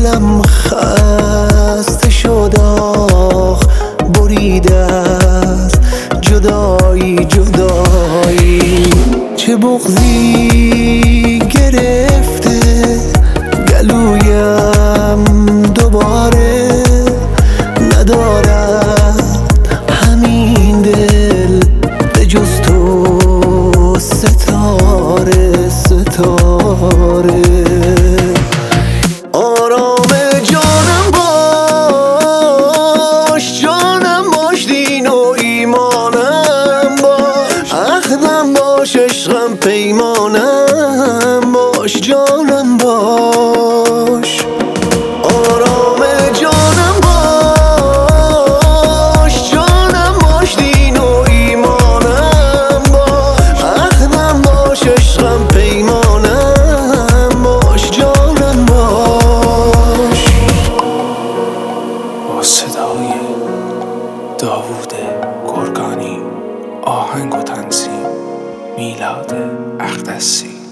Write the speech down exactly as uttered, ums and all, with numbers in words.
دلم خسته شد، آخ بریده است جدایی جدایی. چه بغضی گرفته گلویم دوباره، ندارد همین دل به جز تو ستاره ستاره. آرام جانم باش، جانم باش، دین و ایمانم باش، عهدم باش، عشقم پیمانم باش، جانم باش. آرام جانم باش، جانم باش، دین و ایمانم باش، عهدم باش، عشقم پیمانم باش، جانم باش. با صدای داوود گرگانی، آهنگ و تنظیم میلاد اقدسی.